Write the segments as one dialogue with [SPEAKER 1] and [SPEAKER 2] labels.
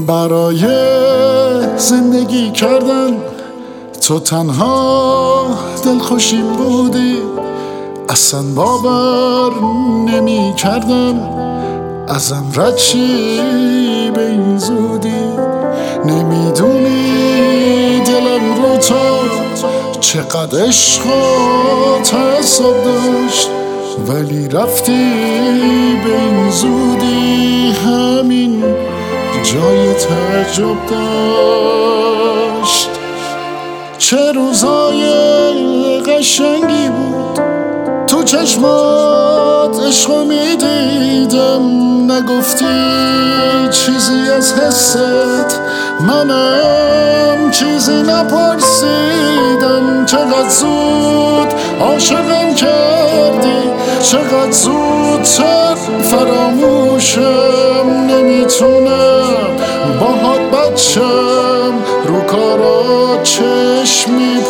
[SPEAKER 1] برای زندگی کردن تو تنها دلخوشیم بودی. اصلا باور نمی کردم ازم رد چی به این زودی. نمیدونی دلم رو تو چقدر عشق و تعصب داشت، ولی رفتی به این زودی. همین جای تعجب داشت. چه روزای قشنگی بود تو چشمات عشقو میدیدم. نگفتی چیزی از حست، منم چیزی نپرسیدم. چقدر زود عاشقم کردی، چقدر زودتر فراموشم. نمیتونم باهات بچم، رو کارا چشم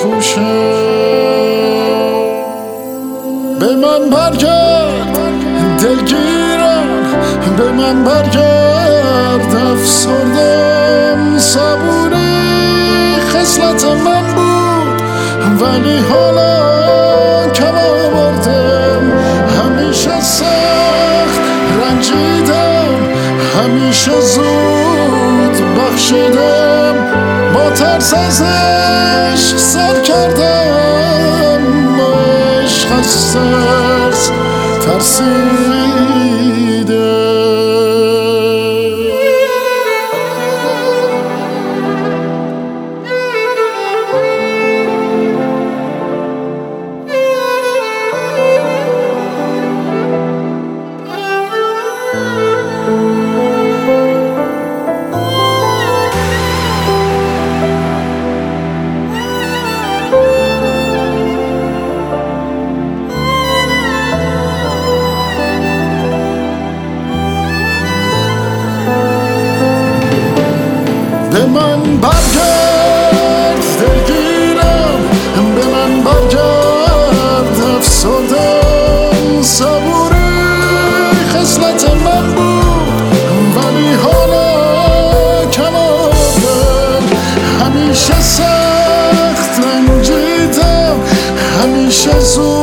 [SPEAKER 1] میپوشم. به من برگرد دلگیرم، به من برگرد افسردم. صبوری خصلت من بود ولی حالا کم آوردم. همیشه سخت رنجیدم، همیشه زود بخشیدم. با ترس از عشق سر کردم، با عشق از ترس ترسیدم. به من برگرد دلگیرم، به من برگرد افسردم. صبوری خصلت من بود ولی حالا کم آوردم. همیشه سخت رنجیدم، همیشه زود